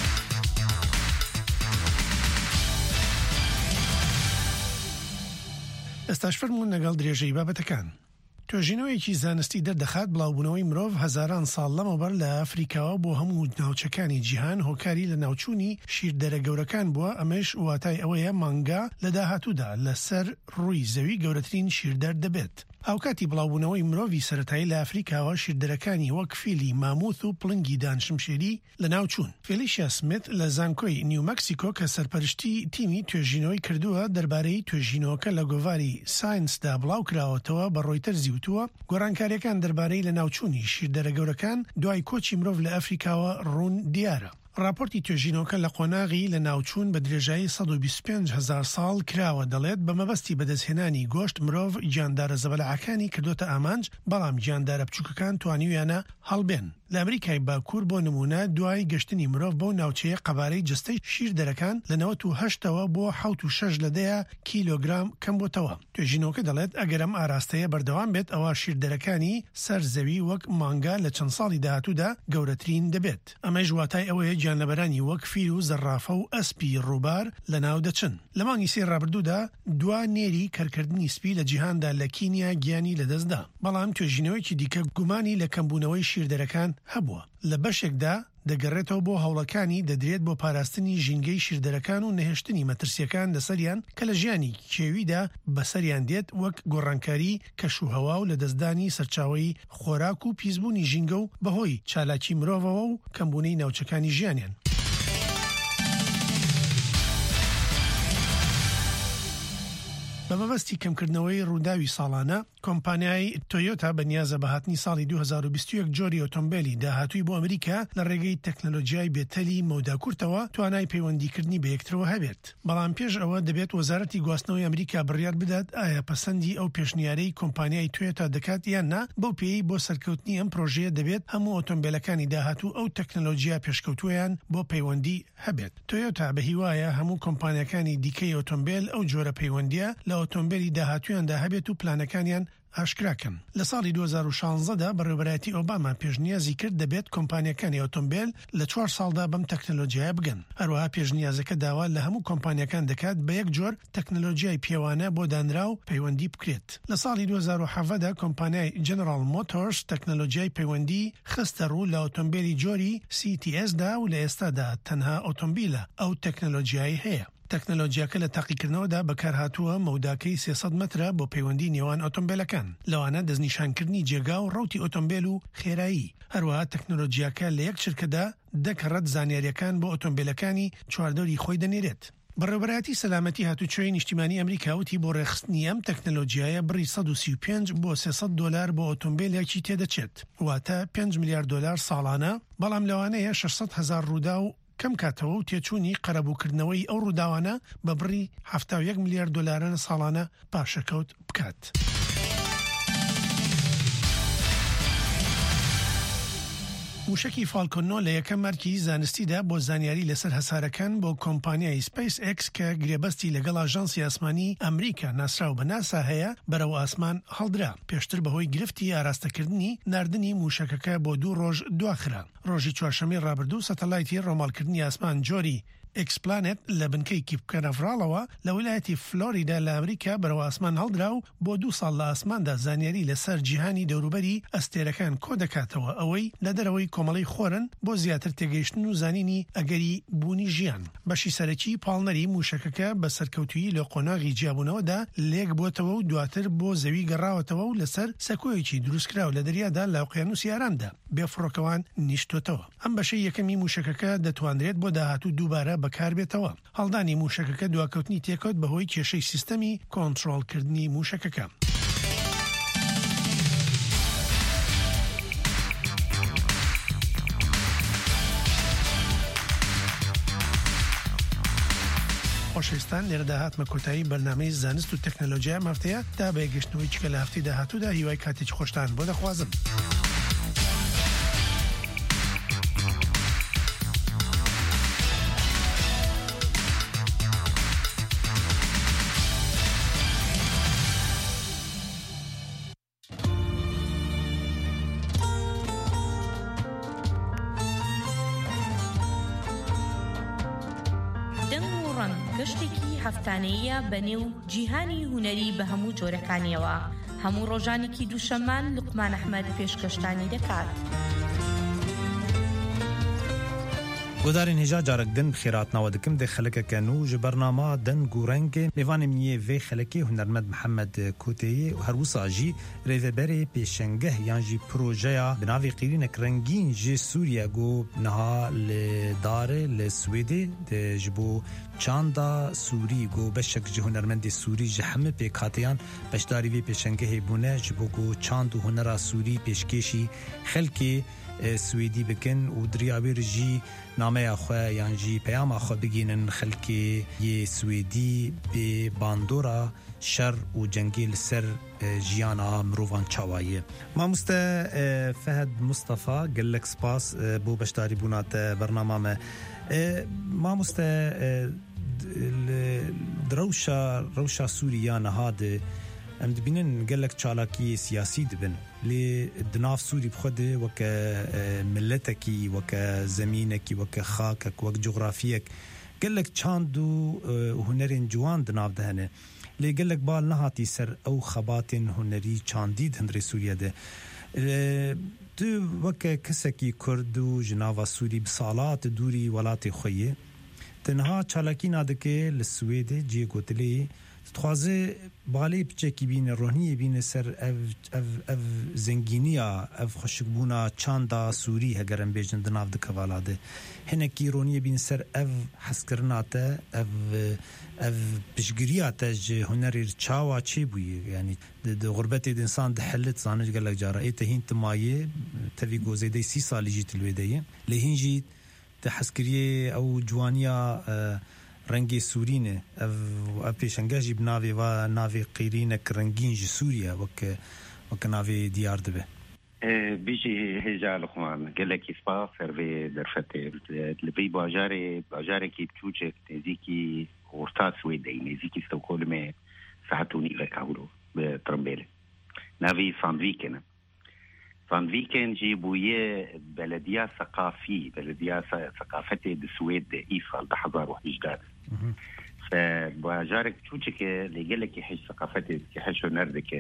ئێستاش فەرموون لەگەڵ درێژەی بابەتەکان. توێژینەوەیەکی زانستی دەردەخات بڵاوبوونەوەی مرۆڤ هەزاران ساڵ لەمەوبەر لە ئەفریکاوە بۆ هەموو ناوچەکانی جیهان هۆکاری لە ناوچوونی شیردەرە گەورەکان بووە. ئەمەش واتای ئەوەیە مانگا لە داهاتوودا لەسەر ڕووی زەوی گەورەترین شیردەر دەبێت. هاوکاتی بڵاوبوونەوەی مرۆڤی سەرەتایی لە ئەفریکاوە شیردەرەکانی وەک فیلی ماموث و پڵنگی دانشمشێری لە ناوچوون. فێلیشیا سمیت لە زانکۆی نیومەکسیکۆ کە سەرپەرشتی تیمی توێژینەوەی کردووە دەربارەی توێژینەوەکە لە گۆڤاری ساینسدا بڵاو کراوەتەوە بە ڕۆیتەرز وتووە گۆڕانکاریەکان دەربارەی لە ناوچوونی شیردەرە گەورەکان دوای کۆچی مرۆڤ لە ئەفریکاوە ڕوون دیارە. راپۆرتی توێژینەوەکە لە قۆناغی لە ناوچوون بە درێژایی سەد و بیست و پێنج هەزار ساڵ کراوە دەڵێت بە مەبەستی بەدەستهێنانی گۆشت مرۆڤ گیاندارە زەبەلەعەکانی کردوتە ئامانج بەڵام گیاندارە بچووکەکان توانیویانە هەڵبێن. لە ئەمریکای باکوور بۆ نمونە دوای گەشتنی مرۆڤ بۆ ناوچەیە قەبارەی جستەی شیردەرەکان لە نەوەت و هەشتەوە بۆ حەوت و شەش لەدەیە کیلۆگرام کەم بۆتەوە. توێژینەوەکە دەڵێت ئەگەرم ئاراستەیە بەردەوام بێت ئەوە شیردەرەکانی سەر زەوی وەک مانگا لە چەند ساڵی داهاتوودا گەورەترین دەبێت. ئەمەش واتای ئەوەیە گیانلەبەرانی وەک فیل و زەرافە و ئەسپی ڕووبار لە ناو دەچن. لە مانگی سێ ڕابردوودا دوا نێری کەرکردنی سپی لە جیهاندا لە کینیا گیانی لەدەستدا. بەڵام توێژینەوەیکی دیکە گومانی لە کەمبوونەوەی شیردەرەکان هەبووە. لە بەشێکدا دەگەڕێتەوە بۆ هەوڵەکانی دەدرێت بۆ پاراستنی ژینگەی شیردەرەکان و نەهێشتنی مەترسیەکان لەسەریان کە لە ژیانی کێویدا بەسەریان دێت وەک گۆڕانکاری کەشوهەوا و لە دەستدانی سەرچاوی خۆراک و پیسبوونی ژینگە و بەهۆی چالاکی مرۆڤەوە و کەمبوونەی ناوچەکانی ژیانیان. بە مەبەستی کەمکردنەوەی ڕووداوی ساڵانە کۆمپانیای تۆیۆتا بەنیازە بە هاتنی ساڵی دوو هەزار و بیست و یەک جۆری ئۆتۆمبیلی داهاتووی بۆ ئەمریکا لە ڕێگەی تەکنۆلۆژیای بێتەلی مەوداکورتەوە توانای پەیوەندیکردنی بە یەکترەوە هەبێت. بەڵام پێش ئەوە دەبێت وەزارەتی گواستنەوەی ئەمریکا بڕیار بدات ئایا پەسەندی ئەو پێشنیارەی کۆمپانیای تۆیۆتا دەکات یان نا. بەو پێی بۆ سەرکەوتنی ئەم پرۆژەیە دەبێت هەموو ئۆتۆمبیلەکانی داهاتوو ئەو تەکنۆلۆژیا پێشکەوتویان بۆ پەیوەندی هەبێت. تۆیۆتا بە هیوایە هەموو کۆمپانیەکانی دیکەی ئۆتۆمبیل ئەو جۆرە پەیوەندیە لە ئۆتۆمبیلی داهاتوویاندا هەبێت و پلانەکانیان ئاشکراکەن. لە ساڵی دوو هەزار و شانزەدا بەڕێوەبەرایەتی ئۆباما پێشنیازی کرد دەبێت کۆمپانیەکانی ئۆتۆمبیل لە چوار ساڵدا بەم تەکنۆلۆژیایە بگەن. هەروەها پێشنیازەکە داوا لە هەموو کۆمپانیەکان دەکات بە یەک جۆر تەکنۆلۆژیای پێوانە بۆ دانرا و پەیوەندی بکرێت. لە ساڵی دوو هەزار و هەڤدا کۆمپانیای جنرال موتۆرس تەکنۆلۆژیای پەیوەندی خستە ڕوو لە ئۆتۆمبیلی جۆری سی تی ئێس دا و لە ئێستادا تەنها ئۆتۆمبیلە ئەو تەکنۆلۆژیای هەیە. تەکنۆلۆژیاکە لە تاقیکردنەوەدا بەکارهاتووە مەوداکەی سێسەد مەترە بۆ پەیوەندی نێوان ئۆتۆمبیلەکان. لەوانە دەستنیشانکردنی جێگا و ڕەوتی ئۆتۆمبیل و خێرایی. هەروەها تەکنۆلۆژیاکە لە یەک چرکەدا دەکەڕەت زانیاریەکان بۆ ئۆتۆمبیلەکانی چواردەوری خۆی دەنێرێت. بەڕێوەبەرایەتی سەلامەتی هاتوچۆی نیشتیمانی ئەمریکا وتی بۆ ڕێخستنی ئەم تەکنۆلۆژیایە بڕی سەد و سی و پێنج بۆ سێسەد دۆلار بۆ ئۆتۆمبیلێکی تێدەچێت. واتە پێنج میلیارد دۆلار ساڵانە. بەڵام لەوانەیە شەشسەد هەزار ڕوودا و کەم کاتەوە و تێچوونی قەرەبووکردنەوەی ئەو ڕووداوانە بە بڕی هەفتاد و یەک میلیارد دۆلارە ساڵانە پاشەکەوت بکات. موشکی فالکۆن لە یەکەم مارکی زانستیدا بۆ زانیاری لەسەر هەسارەکان بۆ کۆمپانیای سپیس ئێکس کە گرێبەستی لەگەڵ ئاژانسی ئاسمانی ئەمریکا ناسراو بە ناسا هەیە بەرەو ئاسمان هەڵدرا پێشتر بەهۆی گرفتی ئاراستەکردنی ناردنی موشەکەکە بۆ دوو ڕۆژ دواخرا. ڕۆژی چوارشەمەی ڕابردوو سەتەلایتی ڕۆماڵکردنی ئاسمان جۆری ئێکسپلانێت لە بنکەی کیپکەنەڤراڵەوە لە ویلایەتی فلۆریدا لە ئەمریکا بەرەو ئاسمان هەڵدرا و بۆ دوو ساڵ لە ئاسماندا زانیاری لەسەر جیهانی دەوروبەری ئەستێرەکان کۆ دەکاتەوە ئەوەی لە دەرەوەی کۆمەڵی خۆرن بۆ زیاتر تێگەیشتن و زانینی ئەگەری بوونی ژیان. بەشی سەرەکی پاڵنەری موشەکەکە بە سەرکەوتویی لە قۆناغی جیابوونەوەدا لێک بۆتەوە و دواتر بۆ زەوی گەڕاوەتەوە و لەسەر سەکۆیەکی دروستکراو لە دەریادا لە ئۆقیانوسی ئارامدا بێفڕۆکەوان نیشتۆتەوە. ئەم بەشەی یەکەمی موشەکەکە دەتوانرێت بۆ داهاتوو دووبارە بەکاربێتەوە. هەڵدانی موشەکەکە دواکەوتنی تێکەوت بەهۆی کێشەی سیستەمی کۆنتڕۆڵکردنی موشەکەکە. خۆشەویستان لێرەدا هاتمە کۆتایی بەرنامەی زانست و تەکنۆلۆژیا مافتەیە تا بەیەگەشتنەوەی چکە لە هەفتەی داهاتوودا هیوای کاتێکی خۆشتان بۆ دەخوازم. گەشتێکی هەفتانەیە بەنێو جیهانی هونەری بە هەموو جۆرەکانیەوە. هەموو ڕۆژانێکی دووشەممان لوقمان ئەحمەد پێشکەشتانی دەکات. گۆدارین هێژا جارێک دن بخێراتنەوە دکم دێ خەلەکەکەن و ji بەرنامە دن گوڕەنگê mêvanê min vê xelekê hunermend Mihemed Koteyê û herwisa jî rêveberê pêşengeh yan jî projeya bi navê qîrînek rengîn ji Sûriye got niha li darê li Swêdê de ji bo çanda Sûrî got beşek ji hunermendê Sûrî ji hemû pêkhatiyan beşdarî vê pêşengehê bûne ji bo got çand û hunera Sûrî pêşkêşî xelkê Swêdî bikin û diriya wê jî nameya xwe yan jî peyama xwe bigînin xelkê yê Swêdî bê bandora şer û cengê li ser jiyana mirovan çawayê. Mamoste Fehed Mustafa gelek spas bo beşdarî bûna te bernama me. Mamoste rewşa rewşa Sûriya nihade em dibînin gelek çalakî siyasî dibin lê di nav Sûrî bixwedê weke milletekî weke zemînekî weke xakek wek coğrafiyek gelek çand û hunerên ciwan di nav de hene lê gelek bal nehatî ser ew xebatên hunerî çandî di hundirê Sûriye de. Tu weke kesekî Kurd û ji nava Sûrî bi salat dûrî welatê xwe yê tenha çalakî nadike li Swêdê ciyê gotilê dixwaze balê piçekî bîne rohniyê bîne ser ev ev ev zengîniya ev xweşikbûna çanda Sûrî heger em bêjin di nav dikevala de hinekî roniyê bîne ser ev heskirina te ev ev piştgiriya te ji hunerê çawa çê bûye yanî di gurbetê de insan dihelit zanir gelek cara ê te hîn tu mayê tevî gozêdeyê sî salî jî tu li wê de yê lê hîn jî di heskiriyê ew ciwaniya rengê Sûrîne ev ev pêşengeh jî bi navê va navê qîrînek rengîn ji Sûriye weke weke navê diyar dibe. Bijî hêja Luqman gelekî spas ser vê derfetê li vê bajarê bajarekî biçûkek nêzîkî orta Swêdeyê nêzîkî Stockholmê saet û nîvek ewro bi Trembêlê navê Sandviken e. Sandviken jî bûye belediya seqafî belediya seqafetê di Swêdê îsal bi hezar û hejdeh bajarek biçûkeke lê gelekî hej seqafetê dike hej huner dike.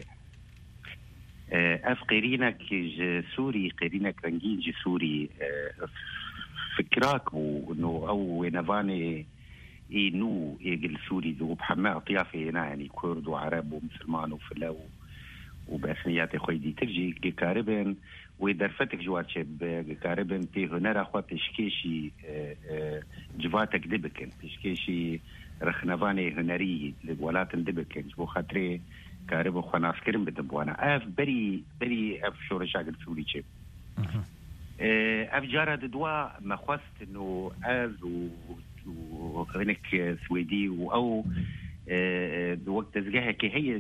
ev qêrînek ji Sûrî qêrînek rengîn ji Sûrî fikrak bû no ew wênevanê ê nû êgil Sûrî û bi heme atyafê hêne yanî Kurd û Ereb û Misliman û file û û beesniyatê xwe dîtir jî gikaribin wê derfetek ji wan çê gikaribin pê hunera xwe pêşkêşî civatek dibikin pêşkêşî rexnevanê hunerî li welatin dibikin ji bo xatirê karibin xwe naskirin bidin wana ev berî berî ev şoreşagir Sûrî çê ev cara di dwa me xwestin û ez û hinek Swêdî û ew di wek tezgehekê heye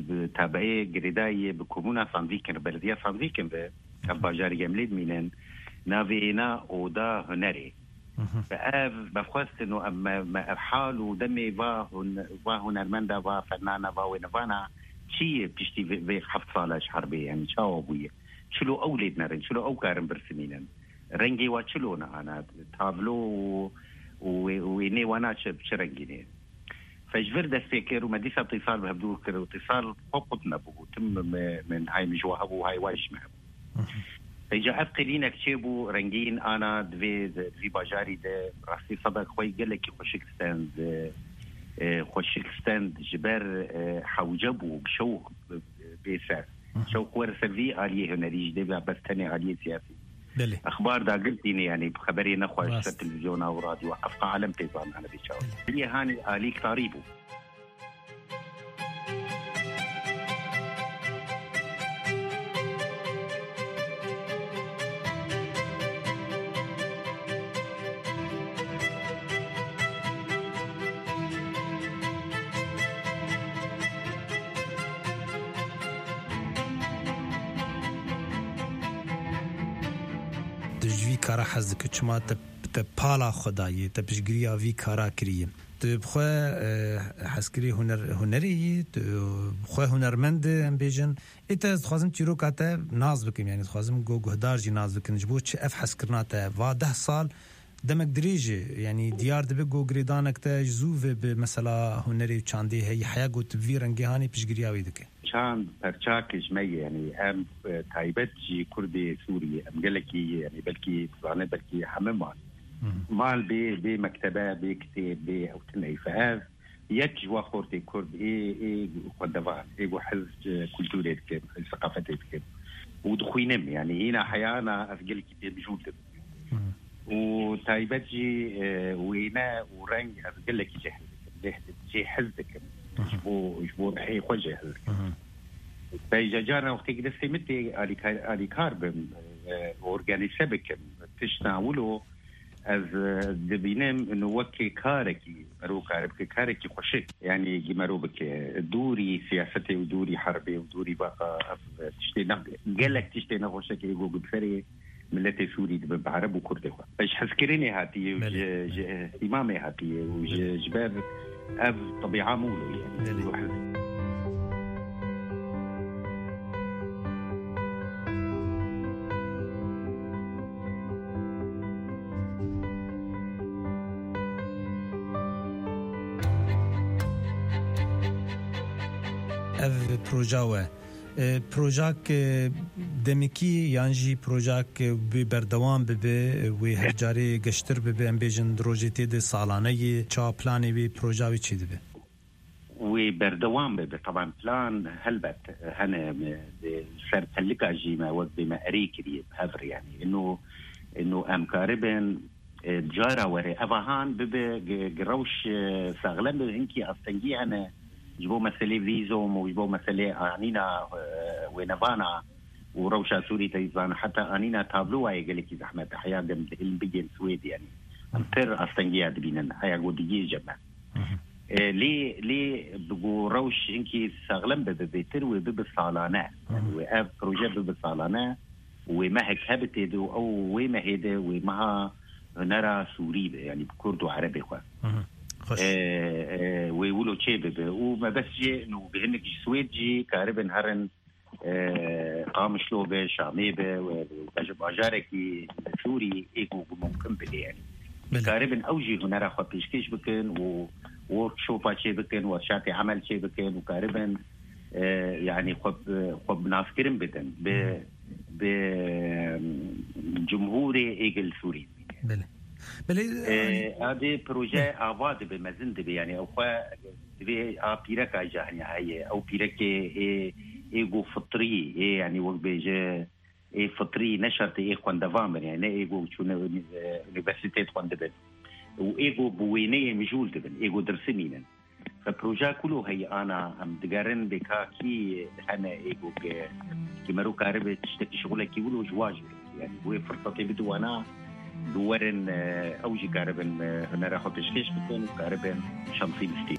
تابعه گریدای به کمونا ساندویکن بلدیه ساندویکن به باجاری گملید مینن نافينا ودا هنري فاف بخواست انه اما ما افحال ودمي با با هنرمندا با فنانه با ونفانا شيء بيشتي في حفظ صالح حربي يعني شاو ابويا شلو اولادنا رن شلو او كارم برسمينا رنجي واتشلونا انا تابلو ويني وانا شرنجيني فجبر ده فكر وما ديش اتصال بهبدو كر اتصال فوقتنا بو تم من هاي مجواه ابو هاي واش معه فجاء افقلينا كتبو رنجين انا دفي في باجاري ده راسي صدق خوي قال لك خوشك ستاند خوشك ستاند جبر حوجبو بشو بيسار شو ورث في آلية هنريج ده بس تاني آلية سياسي بلي. اخبار دا قلتيني يعني بخبري نخوش في التلفزيون او راديو افقى عالم بيزان انا بيشاور هي هاني آليك طاريبو کارا حز که چما ت پالا خدایی ت بجگریا وی کارا کریم ت بخوا حسکری هنر هنری ت بخوا هنرمند ام بیجن ایت از خوازم چیرو کاته ناز بکیم یعنی خوازم گو گهدار جی ناز بکن جبو چه اف حسکرناته و ده سال دمک دریجه یعنی دیار دبی گو گریدانک تا جزوه به مثلا هنری چاندی هی حیا گو تبی رنگهانی بجگریا وی دکه كان برشاك جمعي يعني ام تايبت جي كردي سوري ام قالكي يعني بلكي طبعا بلكي حممان مال بي بمكتبه بكتاب بي او تنهي فاز يك جوا خورتي كرد اي اي قدفان اي حز كولتوريتك ثقافتك ودخوينم يعني هنا حيانا افقلك بجود وتايبت جي وينا ورنج افقلك جهل جي حزك جبو جبو رحي خوجه بيجا جانا وقت كده سمتي علي كارب اورجانيزه بك تشناولو از دبينم انه وكي كاركي مرو كارب كاركي خوشي يعني جمرو بك دوري سياستي ودوري حربي ودوري بقى تشتي قالك تشتي نغوشك يقول بفري ملتي سوري بعرب وكردي باش حسكريني هاتي امامي هاتي وجبار أب طبيعة مولو يعني واحد أب بروجاوة بروجاك دمكي يانجي بروجاك ببردوام ببي وهجاري قشتر ببي امبيجن روجيتي دي سالاني چا بلاني بي بروجاوي چي دبي وبردوام ببي طبعا بلان هلبت هنا سر تلقى جيما وقت بما اريكري بهفر يعني انه انه ام كاربن جارة وري افهان ببي قروش ساغلن بهنكي افتنجي انا جبوا مسألة فيزوم وجبوا مسألة أنينا ونفانا وروشة سوري تيزان حتى أنينا تابلوها يقولك زحمة حياة دم البيجن سويد يعني أمتر أستنجيا دبينا حياة قدية جمع ليه ليه بقوا روش إنكي سغلم ببيتر وببصالانة يعني وأب بروجة ببصالانة وما هيك هبتدو أو وما هيدا وما نرى سوري يعني بكرد وعربي خوا ويقولوا شيء وما بس جي إنه بهنك السويد جي كاربن هرن قام شلوبه شاميبه وجب أجاركي سوري إيكو ممكن بدي يعني كاربن أوجي هنا راح بيشكيش بكن ووركشوبا شيء بكن ورشات عمل شيء بكن وكاربن يعني خب خب نافكرن بدن ب بجمهوري إيجل سوري بله بله هذه بروجة آباد بمزند يعني أو خا بي أبيرك أجاهني هاي أو بيرك إيه إيجو فطري إيه يعني وبيجا إيه فطري نشرت إيه خواندفام يعني إيجو شو universitet خواندبن وإيجو بوينية مجول دبن إيجو درسمينا فبروجة كله هي أنا هم تجارن بكاكي هنا إيجو ك كمرو كارب تشتكي شغله كيقولوا جواج يعني هو فرصتي بدو أنا دوارن أوجي كاربن هنا راح بشكيش بكون كاربن شمسي مستي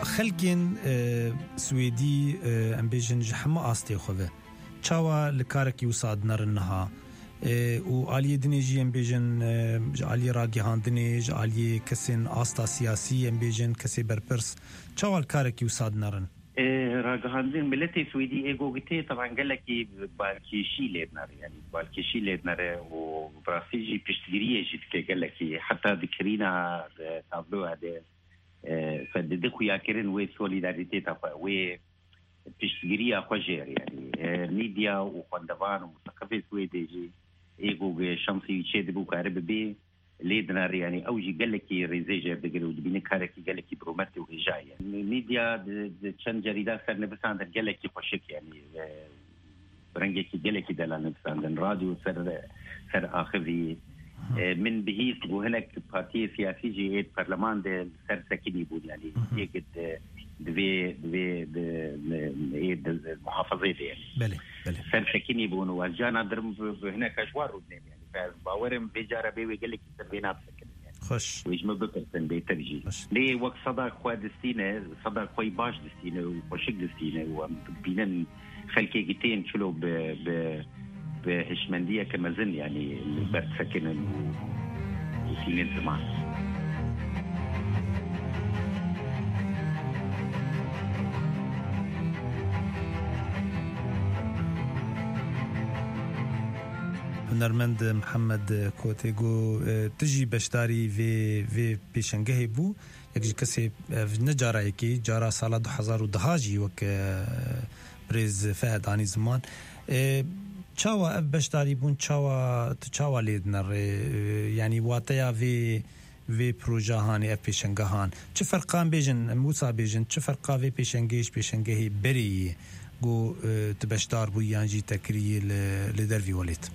خلكين سويدي ام بيجن جحما استي خوه چاوا لکارک یوساد نرنها و عالی دنیجی ام بیجن عالی راگی هاندنیج عالی کسین آستا سیاسی ام بیجن کسی برپرس چاوا لکارک یوساد نرن راگی هاندن ملت سویدی ایگو گتی طبعا گلکی بالکیشی لیدنر يعني بالکیشی لیدنر و براسیجی پشتگیریه جید که گلکی حتی ذکرینا تابلو هده فددخو یاکرن وی سولیداریتی تفا وی پشتگیری خوجر يعني ميديا وخندوان ومثقفة سويدي ايجو شمسي تشيد بو كارب بي ليدنار يعني اوجي قال لك ريزيجر دغري ودبيني كارك قال لك بروماتي وهجايه ميديا تشن جريده سر نبسان قال لك خوشك يعني برنجي قال لك دلان نبسان راديو سر سر اخري من بهيس وهناك بارتي سياسي جي برلمان ده سر سكني بود يعني يقد دوی دوی د محافظه دي بله بله سرسكيني بون والجانا درم هنا كشوار ودنيم يعني فباورم بيجاره بي ويقول لك تبينات سكن يعني خوش ويش ما بكرتن بيترجي لي وقت صدق خو دستينه صدق خوي باش دستينه وشق دستينه وبينن خلكي جتين شلو ب ب بهشمنديه كمزن يعني برد سكن وسنين زمان هنرمند محمد کوتیگو تجی بشداری و و پیشنگه بو یکی کسی نجاره کی جارا سال دو هزار و ده جی وک پریز فهد آنی زمان چاوا اف بشداری بون چاوا چاوا لیدنر یعنی واتیا و و پروژه هانی اف پیشنگه هان چه فرقان بیجن موسا بیجن چه فرقا و پیشنگیش پیشنگهی بری گو تبشدار بو یانجی تکریه لدروی ولید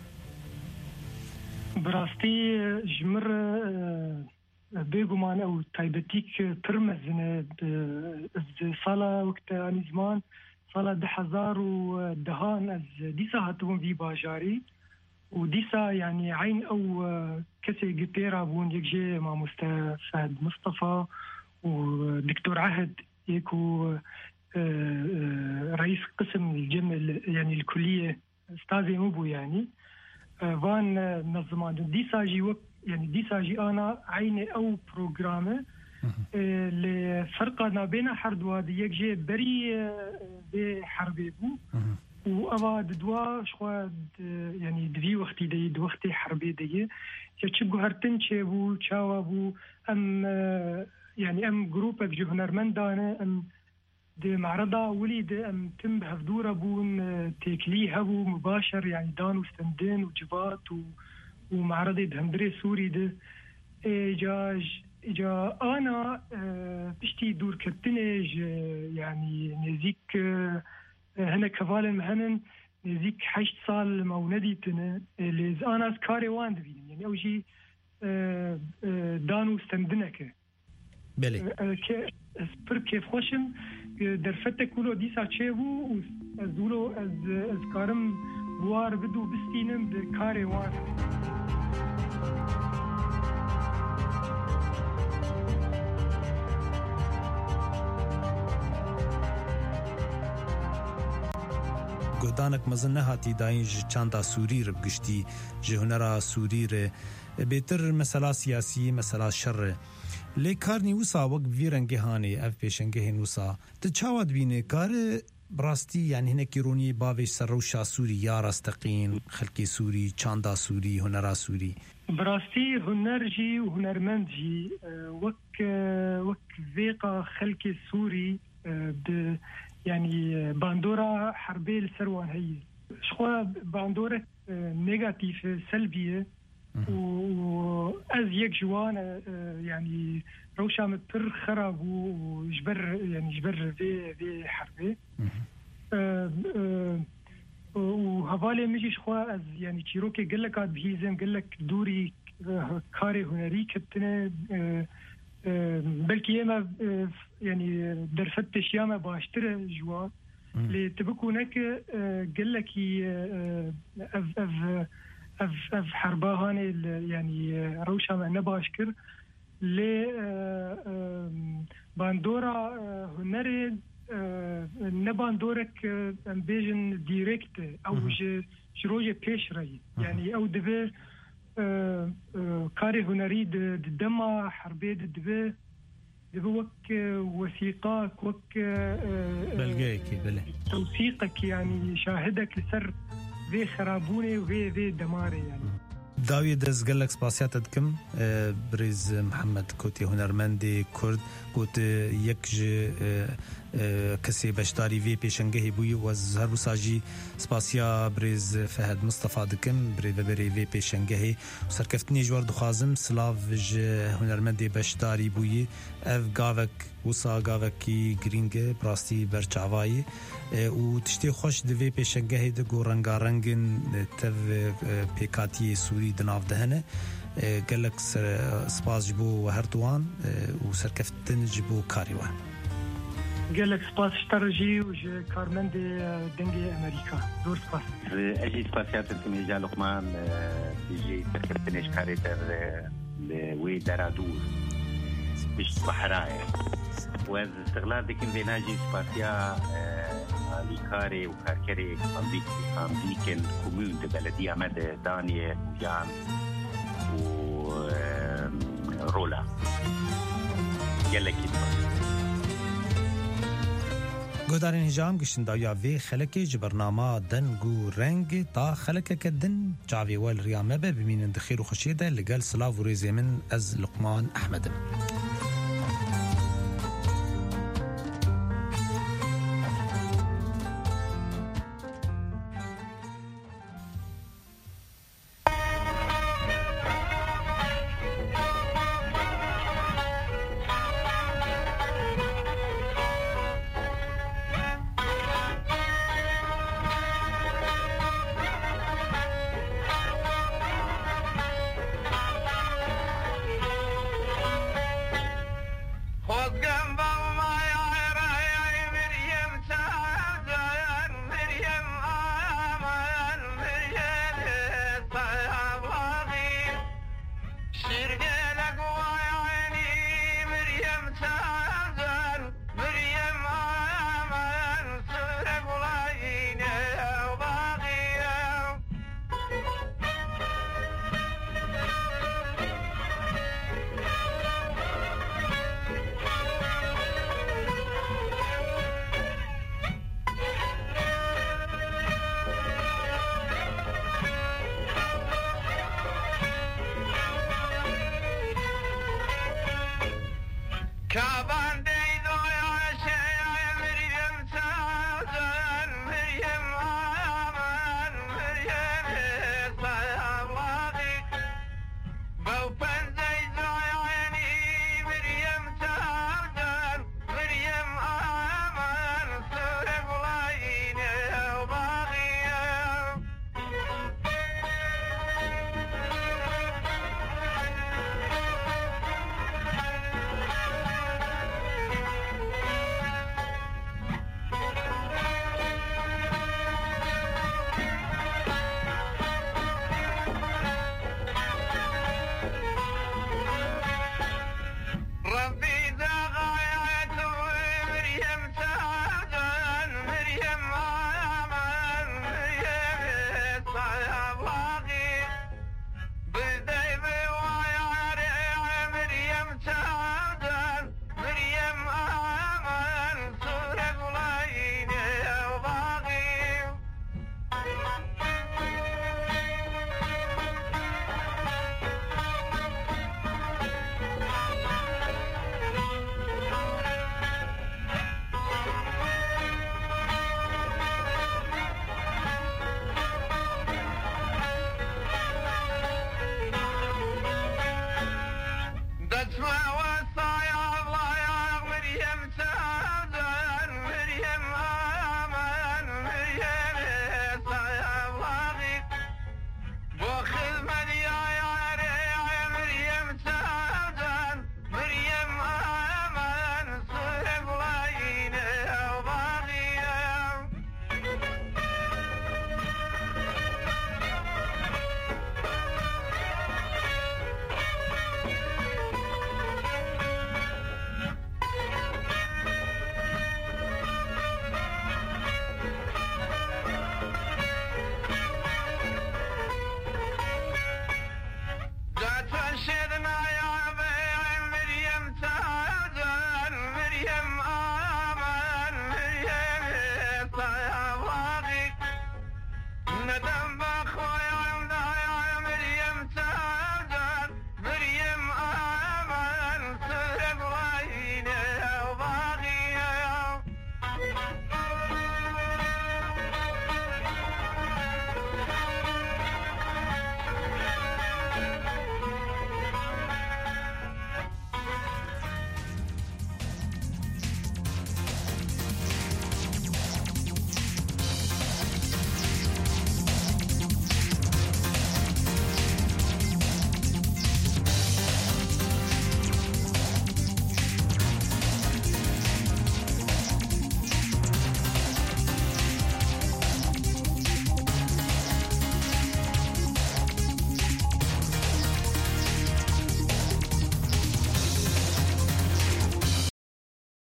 براستي جمر بيغمان او تايبتيك ترمزن صلاة وقت اني زمان صلاة ده هزار ودهان از ديسا هاتبون في باجاري وديسا يعني عين او كسي قطيرة بون يكجي مع مستفاد مصطفى ودكتور عهد يكو رئيس قسم الجمل يعني الكلية استاذي مبو يعني وان نظمان ديساجي وقت يعني ديساجي انا عيني او بروجرامه لفرقنا بين حرد وادي يكجي بري بحربي بو وأباد دوا شواد يعني دوي وقتي دي دو وقتي حربي دي يتشبو هرتنشي بو تشاوا بو ام يعني ام جروب جو هنرمندانه ام دي معرضة وليد ام تم بهفدورة بون تيكلي هبو مباشر يعني دانو ستندين وجبات ومعرضة دهمدري سوري ده اجا اجا انا بشتي دور كتنج يعني نزيك هنا كفال مهنن نزيك حشت صال موندي تنا لز انا سكاري واند بين يعني اوجي دانو ستندنك بله سبر كيف خوشم درفته كله ديسا تشيبو وزولو از از كارم بوار بدو بستينم بكاري وان گودانک مزن نهاتی داین چاندا سوری رب گشتی جهنرا سوری ر بهتر مسئله سیاسی مسئله شر لیکارنی وسا وق ویرنگه هانی اف پیشنگه نوسا ته چاواد بینه کار براستی یعنی هنه کیرونی باوی سروشا سوری یا راستقین خلقی سوری چاندا سوری هنرا سوری براستی هنرجی و هنرمندجی وک وک ذیقا خلقی سوری ب يعني باندورا حربية الثروة هي شخوا باندورا نيجاتيف سلبية وأز يك جوان يعني روشا متر خراب وجبر يعني جبر في في حربية وهفالي مجي شخوا أز يعني تيروكي قال لك عاد بهيزم قال لك دوري كاري هنري كتنا بلكي ياما يعني درفتش ياما باشتري جوا اللي تبكو هناك قال لك اف اف اف اف حربا هاني يعني روشا ما نباشكر ل باندورا هنر نباندورك امبيجن ديريكت او شروج بيش راي يعني او دبي كاري هنري دما حربي دبي دبي وك وثيقاك وك بلغيكي بله توثيقك يعني شاهدك لسر ذي خرابوني وذي ذي دماري يعني داوی دەستگەلێک سپاسیاتە دکم بریز محەممەد کۆتی هونەرمەندی کورد گوت یەک کەسێ بەشداری وێ پێشەنگەهی بووی و هەربوو ساژی سپاسیا بریز فەهەد مستەفا دکم برێ بەبەرێ وێ پێشەنگەهی سەرکەفتنی ژوار دخوازم سلااو هونەرمەندی بەشداری بووی ئەv گاوێک وسا گاوێکی گرینگە بڕاستی بەرچاوایی و تشتێ خۆش divê pêşengehê de got rengarengin tev pêkatiyê Sûrî di nav de hene gelek spas ji bo her duan û serkeftin ji bo karî we gelek spas ji te jî û ji karmendê dengê Amerîka zor spas ez jî spasiyat dikim hêja Luqman jî serkeftinê ji karê te li wê dera dûr pişt behrayê و از استقلال دکیم بیناجی سپاسیا لیکاری و کارکری کامبیک کامبیکن کمون ده بلدی آمد دانیه و جان و رولا یلکی گودارین هجام گشتن داویا وی خلکی جبرنامه دنگ و رنگ تا خلکه که دن جاوی وال ریامه به ببینن دخیر و خوشیده لگل سلاو و ریزی من از لقمان احمدم Kaaba